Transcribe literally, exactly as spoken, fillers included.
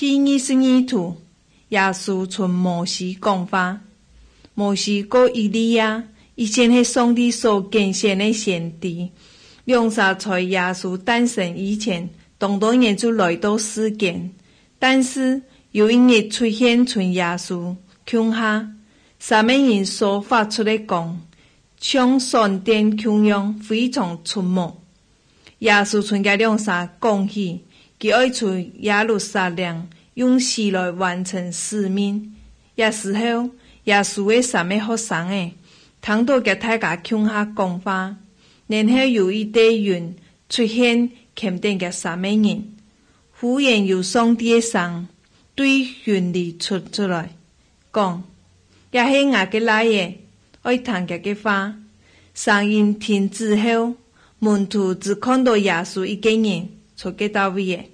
第二十二图，耶稣从摩西讲话。摩西和以利亚以前是上帝所拣选的先知，两者在耶稣诞生以前，当当也就来到世间。但是有一日出现从耶稣腔下，三个人所发出的光，像闪电腔样，非常出目。耶稣从这两者讲起，他爱出耶路撒冷，用死来完成使命。那时候，耶稣的三个学生诶，听到他大家腔下讲话，然后有一堆云出现，看见这三个人，忽然有上帝的声对云里出出来，讲：也是我嘅来嘅，爱听他嘅话。声音停之后，门徒只看到耶稣一个人，坐喺到位嘅。